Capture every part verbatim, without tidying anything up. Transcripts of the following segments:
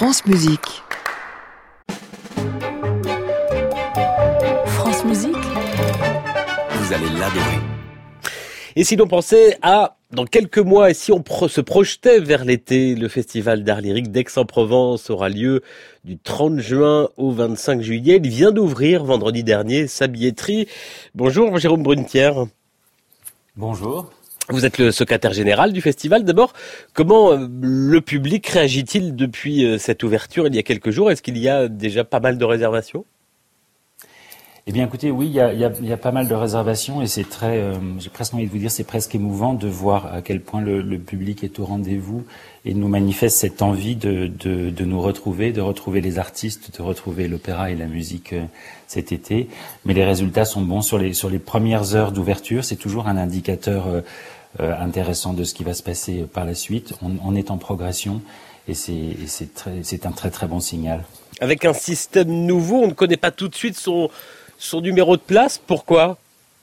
France Musique. France Musique. Vous allez l'adorer. Et si l'on pensait à, dans quelques mois, et si on pro- se projetait vers l'été, le Festival d'art lyrique d'Aix-en-Provence aura lieu du trente juin au vingt-cinq juillet. Il vient d'ouvrir vendredi dernier sa billetterie. Bonjour Jérôme Brunetière. Bonjour. Vous êtes le secrétaire général du festival. D'abord, comment le public réagit-il depuis cette ouverture il y a quelques jours? Est-ce qu'il y a déjà pas mal de réservations? Eh bien, écoutez, oui, il y a, il y a, il y a pas mal de réservations et c'est très, euh, j'ai presque envie de vous dire, c'est presque émouvant de voir à quel point le, le public est au rendez-vous et nous manifeste cette envie de, de, de nous retrouver, de retrouver les artistes, de retrouver l'opéra et la musique euh, cet été. Mais les résultats sont bons sur les, sur les premières heures d'ouverture. C'est toujours un indicateur euh, euh, intéressant de ce qui va se passer par la suite. On, on est en progression et c'est, et c'est, très, c'est un très très bon signal. Avec un système nouveau, on ne connaît pas tout de suite son son numéro de place. Pourquoi ?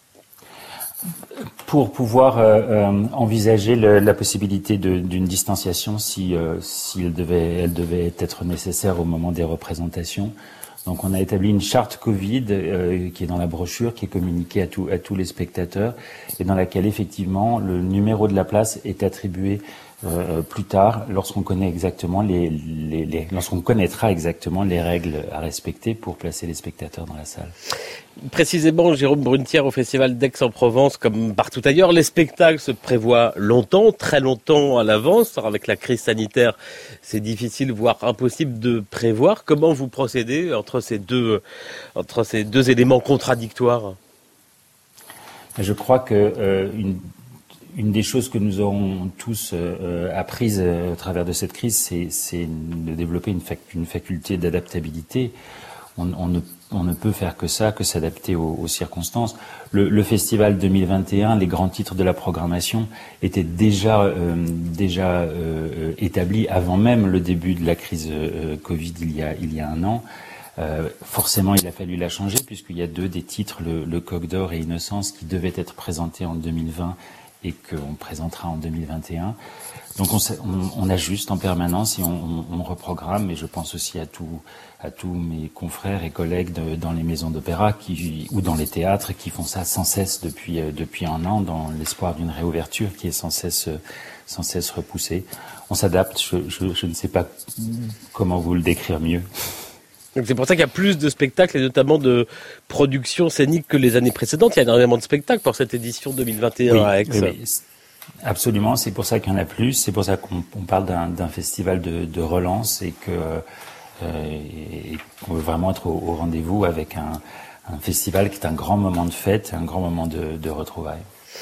Pour pouvoir euh, euh, envisager le, la possibilité de, d'une distanciation si, euh, si elle devait, elle devait être nécessaire au moment des représentations. Donc on a établi une charte Covid euh, qui est dans la brochure, qui est communiquée à, tout, à tous les spectateurs et dans laquelle effectivement le numéro de la place est attribué euh, plus tard lorsqu'on connaît exactement les, les, les, lorsqu'on connaîtra exactement les règles à respecter pour placer les spectateurs dans la salle. Précisément, Jérôme Brunetière, au Festival d'Aix-en-Provence, comme partout ailleurs, les spectacles se prévoient longtemps, très longtemps à l'avance. Alors, avec la crise sanitaire, c'est difficile, voire impossible de prévoir. Comment vous procédez entre ces deux, entre ces deux éléments contradictoires ? Je crois que euh, une, une des choses que nous aurons tous euh, apprises euh, au travers de cette crise, c'est, c'est de développer une, fac, une faculté d'adaptabilité. On, on, ne, on ne peut faire que ça, que s'adapter aux, aux circonstances. Le, le festival deux mille vingt et un, les grands titres de la programmation étaient déjà, euh, déjà euh, établis avant même le début de la crise euh, Covid il y a, il y a un an. Euh, forcément, il a fallu la changer puisqu'il y a deux des titres, le, le Coq d'Or et Innocence, qui devaient être présentés en deux mille vingt et qu'on présentera en deux mille vingt et un. Donc on, on, on ajuste en permanence et on, on, on reprogramme. Et je pense aussi à, tout, à tous mes confrères et collègues de, dans les maisons d'opéra qui, ou dans les théâtres qui font ça sans cesse depuis, euh, depuis un an, dans l'espoir d'une réouverture qui est sans cesse, sans cesse repoussée. On s'adapte. Je, je, je ne sais pas comment vous le décrire mieux. Donc c'est pour ça qu'il y a plus de spectacles et notamment de productions scéniques que les années précédentes. Il y a énormément de spectacles pour cette édition deux mille vingt et un oui, à Aix. Oui, oui. Absolument, c'est pour ça qu'il y en a plus. C'est pour ça qu'on on parle d'un, d'un festival de, de relance et que euh, et qu'on veut vraiment être au, au rendez-vous avec un, un festival qui est un grand moment de fête, un grand moment de, de retrouvailles.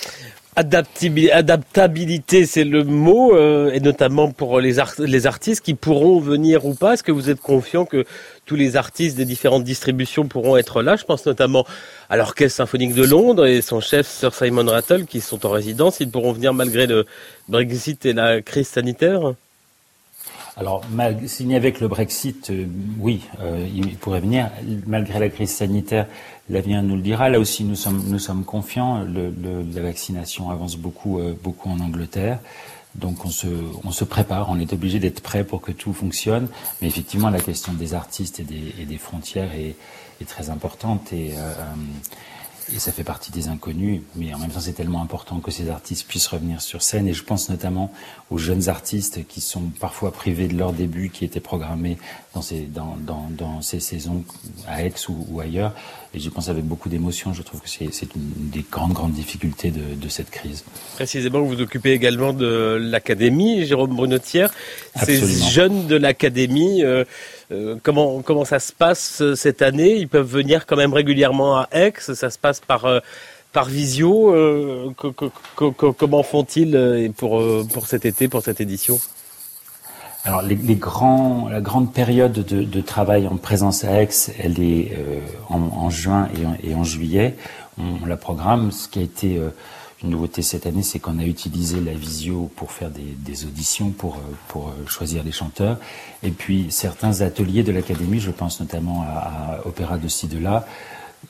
Adaptabilité, c'est le mot, euh, et notamment pour les, art- les artistes qui pourront venir ou pas. Est-ce que vous êtes confiant que tous les artistes des différentes distributions pourront être là? Je pense notamment à l'Orchestre Symphonique de Londres et son chef Sir Simon Rattle qui sont en résidence. Ils pourront venir malgré le Brexit et la crise sanitaire? Alors, mal, signé avec le Brexit, euh, oui, euh, il pourrait venir. Malgré la crise sanitaire, l'avenir nous le dira. Là aussi, nous sommes, nous sommes confiants. Le, le, la vaccination avance beaucoup, euh, beaucoup en Angleterre. Donc, on se, on se prépare. On est obligé d'être prêt pour que tout fonctionne. Mais effectivement, la question des artistes et des, et des frontières est, est très importante et, euh, et ça fait partie des inconnus. Mais en même temps, c'est tellement important que ces artistes puissent revenir sur scène. Et je pense notamment aux jeunes artistes qui sont parfois privés de leur début, qui étaient programmés dans ces, dans, dans, dans ces saisons à Aix ou, ou ailleurs. Et j'y pense avec beaucoup d'émotion. Je trouve que c'est, c'est une des grandes, grandes difficultés de, de cette crise. Précisément, vous vous occupez également de l'Académie, Jérôme Brunetière. Ces Absolument. jeunes de l'Académie, euh, euh, comment, comment ça se passe cette année? Ils peuvent venir quand même régulièrement à Aix. Ça se passe par... Euh, Par visio, euh, co- co- co- comment font-ils pour, pour cet été, pour cette édition? Alors, les, les grands, la grande période de, de travail en présence à Aix, elle est euh, en, en juin et en, et en juillet. On, on la programme. Ce qui a été euh, une nouveauté cette année, c'est qu'on a utilisé la visio pour faire des, des auditions, pour, pour choisir les chanteurs. Et puis, certains ateliers de l'Académie, je pense notamment à, à Opéra de ci, de là,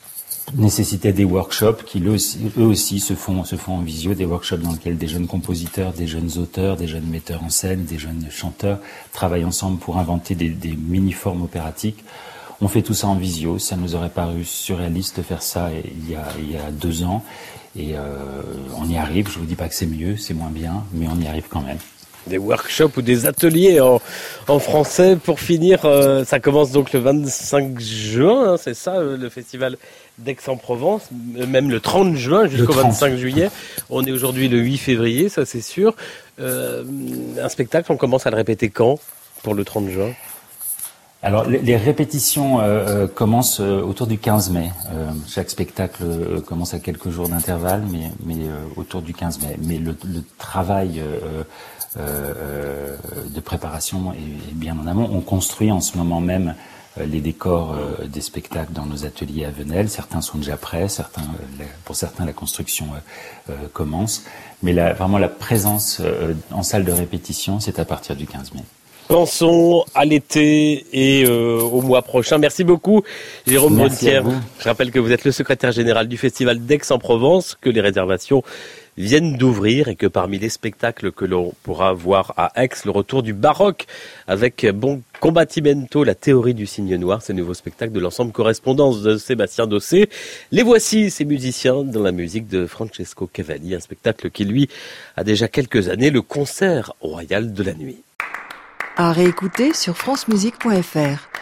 nécessitait des workshops qui eux aussi, eux aussi se font se font en visio, des workshops dans lesquels des jeunes compositeurs, des jeunes auteurs, des jeunes metteurs en scène, des jeunes chanteurs travaillent ensemble pour inventer des, des mini-formes opératiques. On fait tout ça en visio. Ça nous aurait paru surréaliste de faire ça il y a il y a deux ans et euh, on y arrive. Je vous dis pas que c'est mieux, c'est moins bien, mais on y arrive quand même. Des workshops ou des ateliers en, en français. Pour finir, euh, ça commence donc le vingt-cinq juin, hein, c'est ça, euh, le festival d'Aix-en-Provence, même le trente juin jusqu'au vingt-cinq juillet. On est aujourd'hui le huit février, ça c'est sûr. Euh, un spectacle, on commence à le répéter quand pour le trente juin ? Alors les, les répétitions euh, commencent euh, autour du quinze mai. Euh, chaque spectacle euh, commence à quelques jours d'intervalle, mais, mais euh, autour du quinze mai. Mais le, le travail euh, euh, de préparation est, est bien en amont. On construit en ce moment même euh, les décors euh, des spectacles dans nos ateliers à Venelle. Certains sont déjà prêts, certains, euh, pour certains la construction euh, euh, commence. Mais la, vraiment la présence euh, en salle de répétition, c'est à partir du quinze mai. Pensons à l'été et euh, au mois prochain. Merci beaucoup, Jérôme Brunetière. Je rappelle que vous êtes le secrétaire général du Festival d'Aix-en-Provence, que les réservations viennent d'ouvrir et que parmi les spectacles que l'on pourra voir à Aix, le retour du baroque avec Bon Combattimento, la théorie du cygne noir, ce nouveau spectacle de l'ensemble Correspondance de Sébastien Dossé. Les voici, ces musiciens, dans la musique de Francesco Cavalli, un spectacle qui, lui, a déjà quelques années, le concert royal de la nuit. À réécouter sur francemusique point f r.